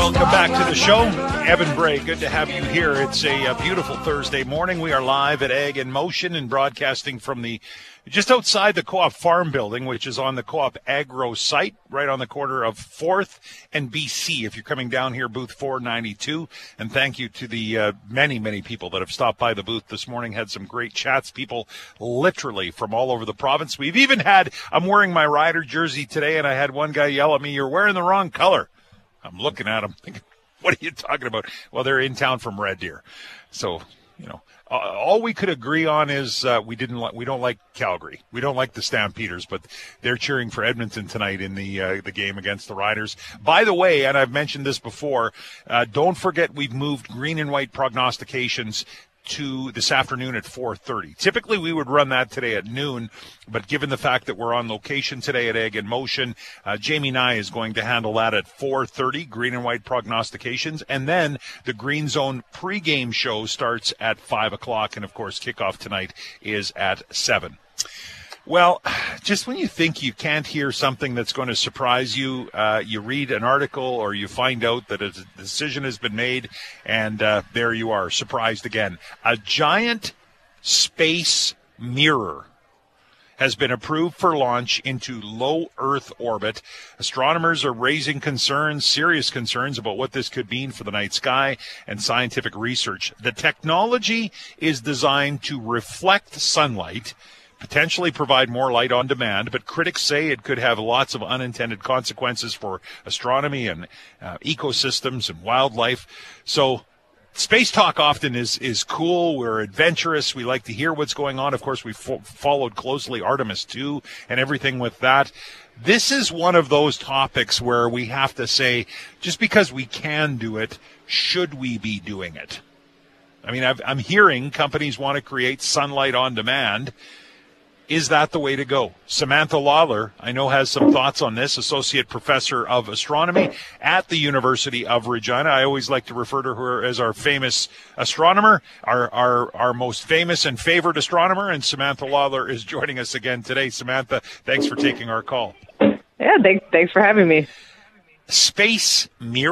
Welcome back to the show. Evan Bray, good to have you here. It's a beautiful Thursday morning. We are live at Ag in Motion and broadcasting from just outside the Co-op Farm Building, which is on the Co-op Agro site, right on the corner of 4th and BC. If you're coming down here, booth 492. And thank you to the many, many people that have stopped by the booth this morning. Had some great chats, people literally from all over the province. We've even I'm wearing my Rider jersey today, and I had one guy yell at me, "You're wearing the wrong color." I'm looking at him thinking, what are you talking about? Well, they're in town from Red Deer. So, all we could agree on is we don't like Calgary. We don't like the Stampeders, but they're cheering for Edmonton tonight in the game against the Riders. By the way, and I've mentioned this before, don't forget we've moved green and white prognostications to this afternoon at 4:30. Typically, we would run that today at noon, but given the fact that we're on location today at Ag in Motion, Jamie Nye is going to handle that at 4:30, green and white prognostications, and then the Green Zone pregame show starts at 5 o'clock, and, of course, kickoff tonight is at 7. Well, just when you think you can't hear something that's going to surprise you, you read an article or you find out that a decision has been made, and there you are, surprised again. A giant space mirror has been approved for launch into low Earth orbit. Astronomers are raising serious concerns about what this could mean for the night sky and scientific research. The technology is designed to reflect sunlight, potentially provide more light on demand, but critics say it could have lots of unintended consequences for astronomy and ecosystems and wildlife. So space talk often is cool. We're adventurous. We like to hear what's going on. Of course, we've followed closely Artemis 2 and everything with that. This is one of those topics where we have to say, just because we can do it, should we be doing it? I mean, I'm hearing companies want to create sunlight on demand. Is that the way to go? Samantha Lawler, I know, has some thoughts on this, Associate Professor of Astronomy at the University of Regina. I always like to refer to her as our famous astronomer, our most famous and favored astronomer, and Samantha Lawler is joining us again today. Samantha, thanks for taking our call. Yeah, thanks for having me. Space mirror, ?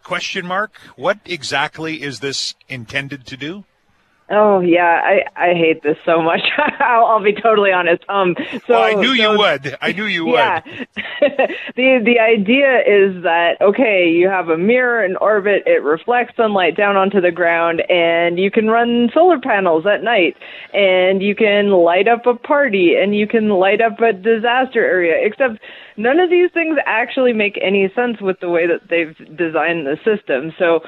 What exactly is this intended to do? Oh yeah, I hate this so much. I'll be totally honest. I knew you would. Yeah. The idea is that, okay, you have a mirror in orbit, it reflects sunlight down onto the ground, and you can run solar panels at night, and you can light up a party, and you can light up a disaster area, except none of these things actually make any sense with the way that they've designed the system. So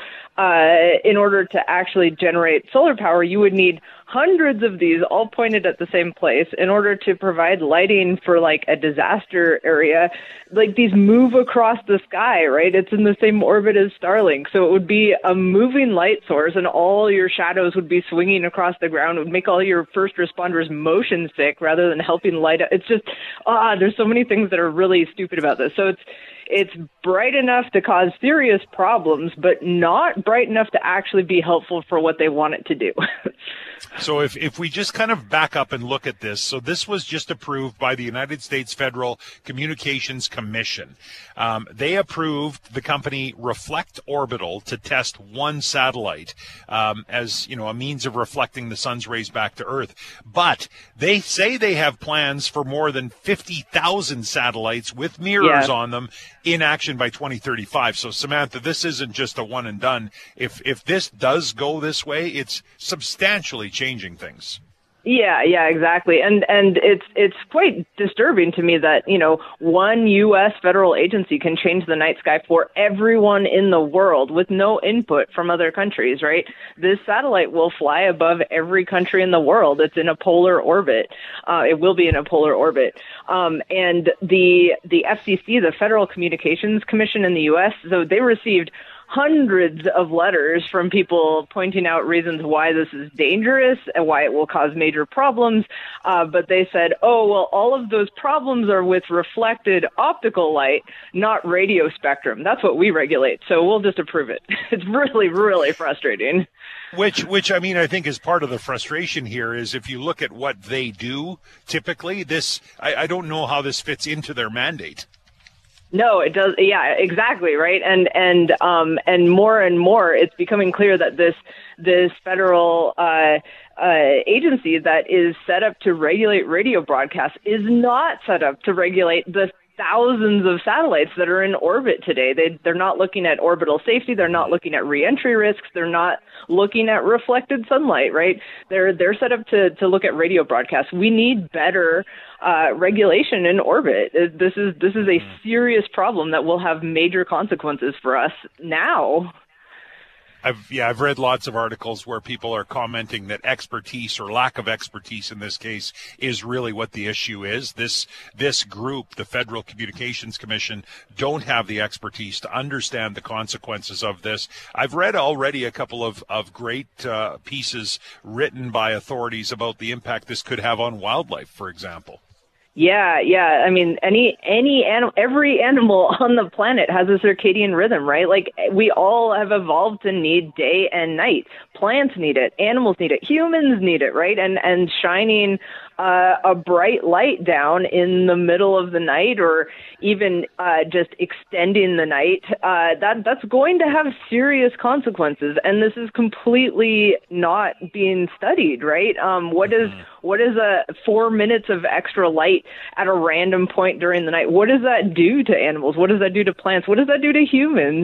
in order to actually generate solar power, you would need hundreds of these all pointed at the same place in order to provide lighting for like a disaster area. Like these move across the sky, right? It's in the same orbit as Starlink. So it would be a moving light source and all your shadows would be swinging across the ground. It would make all your first responders motion sick rather than helping light up. It's just, there's so many things that are really stupid about this. So it's bright enough to cause serious problems, but not bright enough to actually be helpful for what they want it to do. So if we just kind of back up and look at this, so this was just approved by the United States Federal Communications Commission. They approved the company Reflect Orbital to test one satellite as, a means of reflecting the sun's rays back to Earth. But they say they have plans for more than 50,000 satellites with mirrors on them in action by 2035. So, Samantha, this isn't just a one and done. If this does go this way, it's substantially changing things. Yeah, exactly. And it's quite disturbing to me that, one U.S. federal agency can change the night sky for everyone in the world with no input from other countries, right? This satellite will fly above every country in the world. It's in a polar orbit. It will be in a polar orbit. And the FCC, the Federal Communications Commission in the U.S., so they received hundreds of letters from people pointing out reasons why this is dangerous and why it will cause major problems. But they said, all of those problems are with reflected optical light, not radio spectrum. That's what we regulate. So we'll just approve it. It's really, really frustrating. Which I mean, I think is part of the frustration here is if you look at what they do, typically I don't know how this fits into their mandate. No, it does. Yeah, exactly. Right. And more, it's becoming clear that this federal agency that is set up to regulate radio broadcasts is not set up to regulate the thousands of satellites that are in orbit today. They're not looking at orbital safety. They're not looking at reentry risks. They're not looking at reflected sunlight, right? They're set up to look at radio broadcasts. We need better regulation in orbit. This is a serious problem that will have major consequences for us now. I've read lots of articles where people are commenting that expertise or lack of expertise in this case is really what the issue is. This group, the Federal Communications Commission, don't have the expertise to understand the consequences of this. I've read already a couple of great pieces written by authorities about the impact this could have on wildlife, for example. Yeah. I mean, any animal, every animal on the planet has a circadian rhythm, right? Like, we all have evolved to need day and night. Plants need it, animals need it, humans need it, right? And shining a bright light down in the middle of the night, or even just extending the night, that's going to have serious consequences. And this is completely not being studied, right? What is 4 minutes of extra light at a random point during the night? What does that do to animals? What does that do to plants? What does that do to humans?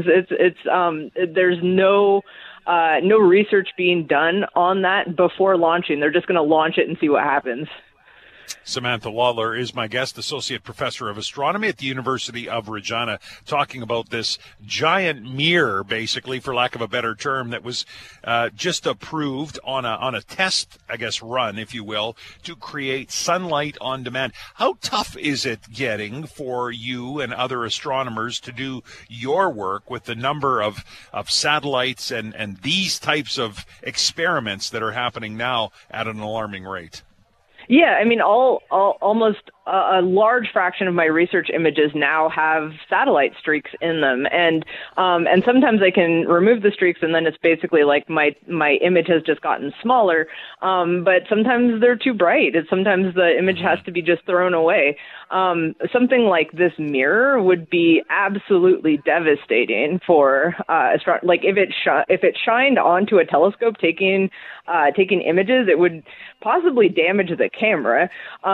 There's no research being done on that before launching. They're just going to launch it and see what happens. Samantha Lawler is my guest, Associate Professor of Astronomy at the University of Regina, talking about this giant mirror, basically, for lack of a better term, that was just approved on a test, I guess, run, if you will, to create sunlight on demand. How tough is it getting for you and other astronomers to do your work with the number of satellites and these types of experiments that are happening now at an alarming rate? Yeah, I mean, almost a large fraction of my research images now have satellite streaks in them, and sometimes I can remove the streaks, and then it's basically like my image has just gotten smaller. But sometimes they're too bright. Sometimes the image has to be just thrown away. Something like this mirror would be absolutely devastating for like if it shined onto a telescope taking images, it would possibly damage the camera.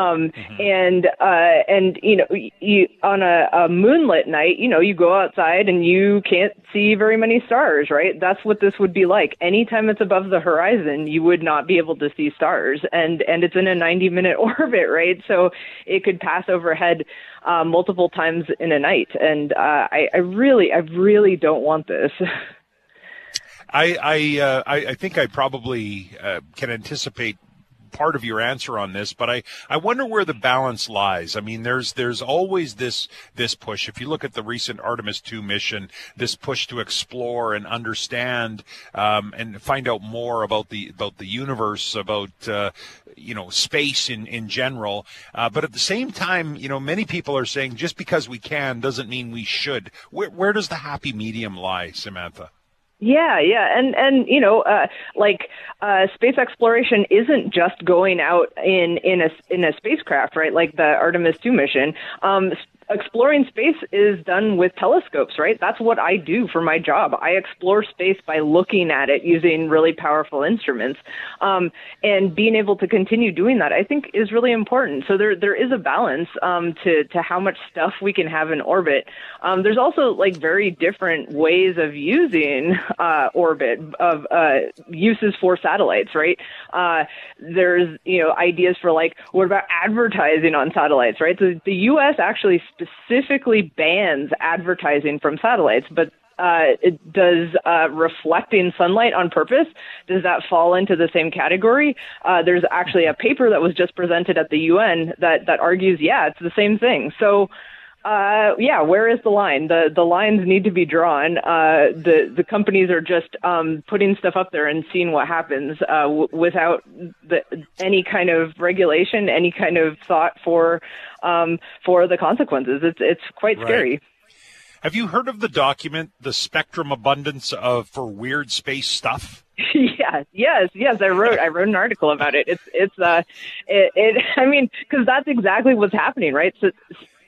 And you know, you on a moonlit night, you know, you go outside and you can't see very many stars, right? That's what this would be like. Anytime it's above the horizon, you would not be able to see stars, and it's in a 90-minute orbit, right? So it could pass overhead multiple times in a night, and I really don't want this. I think I probably can anticipate part of your answer on this, but I wonder where the balance lies. I mean, there's always this push. If you look at the recent Artemis 2 mission, this push to explore and understand and find out more about the universe, about space in general. But at the same time, you know, many people are saying just because we can doesn't mean we should. Where does the happy medium lie, Samantha? Yeah, and you know, space exploration isn't just going out in a spacecraft, right? Like the Artemis 2 mission. Exploring space is done with telescopes, right? That's what I do for my job. I explore space by looking at it using really powerful instruments. And being able to continue doing that, I think, is really important. So there is a balance to how much stuff we can have in orbit. There's also like very different ways of using orbit, of uses for satellites, right? There's, you know, ideas for like, what about advertising on satellites, right? So the U.S. actually specifically bans advertising from satellites, but it does reflecting sunlight on purpose. Does that fall into the same category? There's actually a paper that was just presented at the UN that argues, yeah, it's the same thing. So, where is the line? The lines need to be drawn. The companies are just putting stuff up there and seeing what happens without any kind of regulation, any kind of thought for the consequences. It's quite scary. Right. Have you heard of the document, The Spectrum Abundance for Weird Space Stuff? Yes. I wrote an article about it. I mean, because that's exactly what's happening, right? So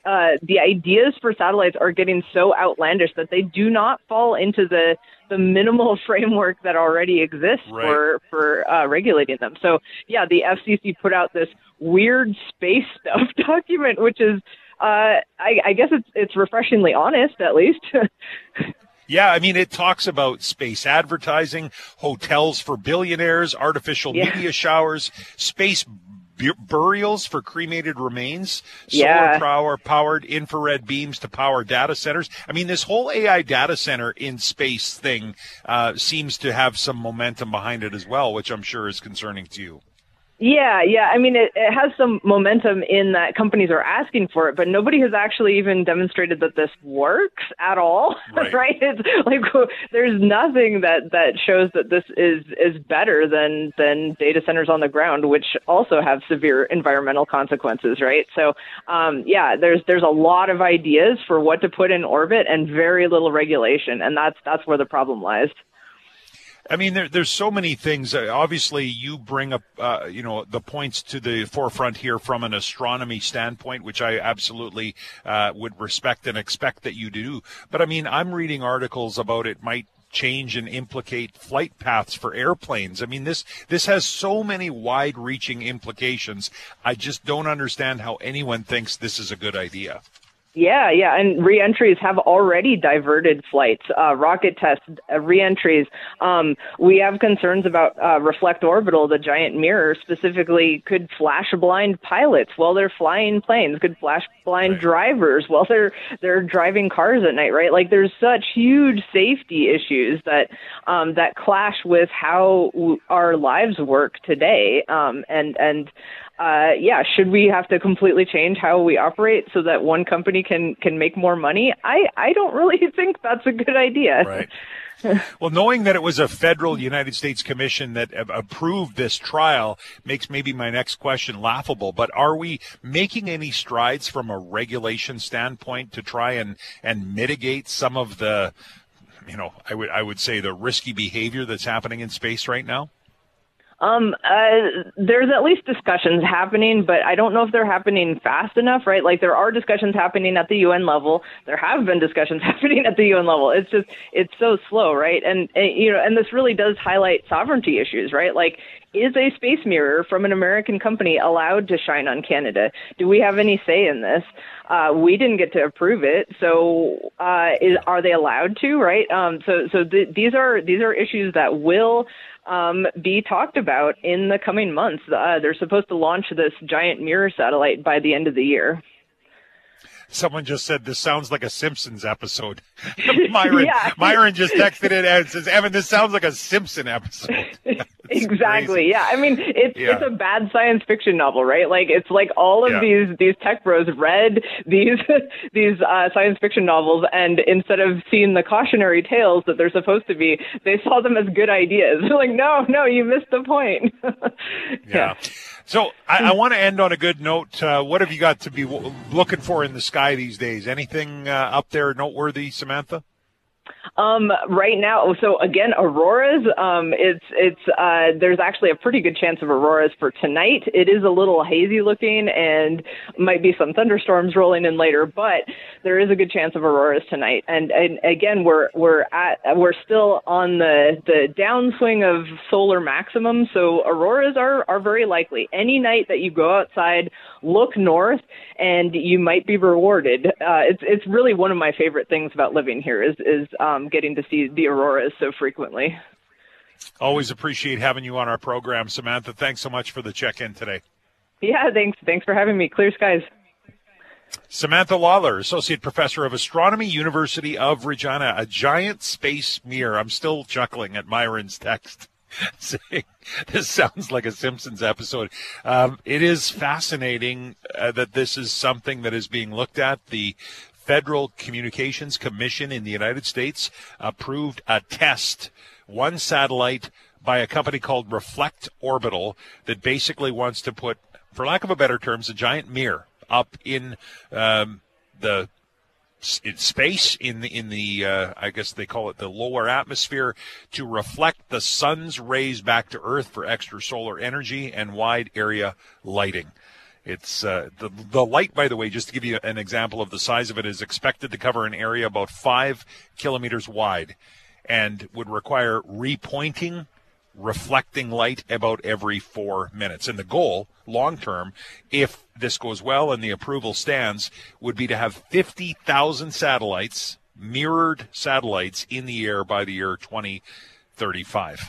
the ideas for satellites are getting so outlandish that they do not fall into the minimal framework that already exists for regulating them. So yeah, the FCC put out this weird space stuff document, which is I guess it's refreshingly honest, at least. Yeah, I mean, it talks about space advertising, hotels for billionaires, artificial media showers, space burials for cremated remains, solar-powered infrared beams to power data centers. I mean, this whole AI data center in space thing seems to have some momentum behind it as well, which I'm sure is concerning to you. Yeah. I mean, it has some momentum in that companies are asking for it, but nobody has actually even demonstrated that this works at all, right? It's like there's nothing that shows that this is better than data centers on the ground, which also have severe environmental consequences, right? So, there's a lot of ideas for what to put in orbit and very little regulation, and that's where the problem lies. I mean, there's so many things. Obviously, you bring up, the points to the forefront here from an astronomy standpoint, which I absolutely would respect and expect that you do. But I mean, I'm reading articles about it might change and implicate flight paths for airplanes. I mean, this has so many wide-reaching implications. I just don't understand how anyone thinks this is a good idea. Yeah, and reentries have already diverted flights, rocket tests, reentries. We have concerns about Reflect Orbital, the giant mirror, specifically could flash blind pilots while they're flying planes, could flash blind drivers while they're driving cars at night, right? Like, there's such huge safety issues that clash with how our lives work today, should we have to completely change how we operate so that one company can make more money? I don't really think that's a good idea. Right. Well, knowing that it was a federal United States commission that approved this trial makes maybe my next question laughable, but are we making any strides from a regulation standpoint to try and mitigate some of the, I would say the risky behavior that's happening in space right now? There's at least discussions happening, but I don't know if they're happening fast enough, right? Like, there are discussions happening at the UN level. There have been discussions happening at the UN level. It's so slow, right? And this really does highlight sovereignty issues, right? Like, is a space mirror from an American company allowed to shine on Canada? Do we have any say in this? We didn't get to approve it, so are they allowed to, right? These are issues that will be talked about in the coming months. They're supposed to launch this giant mirror satellite by the end of the year. Someone just said this sounds like a Simpsons episode. Myron just texted it and says, "Evan, this sounds like a Simpson episode." Exactly. Crazy. Yeah. I mean, it's a bad science fiction novel, right? Like, it's like all of these tech bros read these science fiction novels, and instead of seeing the cautionary tales that they're supposed to be, they saw them as good ideas. They're like, no, you missed the point. Yeah. So I want to end on a good note. What have you got to be looking for in the sky these days? Anything up there noteworthy, Samantha? Right now, so again, auroras, there's actually a pretty good chance of auroras for tonight. It is a little hazy looking and might be some thunderstorms rolling in later, but there is a good chance of auroras tonight. And again, we're still on the downswing of solar maximum. So auroras are very likely. Any night that you go outside, look north, and you might be rewarded. It's really one of my favorite things about living here is getting to see the auroras so frequently. Always appreciate having you on our program, Samantha. Thanks so much for the check-in today. Yeah, thanks for having me. Clear skies. Samantha Lawler, Associate Professor of Astronomy, University of Regina. A giant space mirror. I'm still chuckling at Myron's text saying this sounds like a Simpsons episode. It is fascinating that this is something that is being looked at. The Federal Communications Commission in the United States approved a test, one satellite by a company called Reflect Orbital that basically wants to put, for lack of a better terms, a giant mirror up in space, in the I guess they call it the lower atmosphere, to reflect the sun's rays back to Earth for extra solar energy and wide area lighting. It's the light, by the way, just to give you an example of the size of it, is expected to cover an area about 5 kilometers wide and would require repointing, reflecting light about every 4 minutes. And the goal, long term, if this goes well and the approval stands, would be to have 50,000 satellites, mirrored satellites, in the air by the year 2035.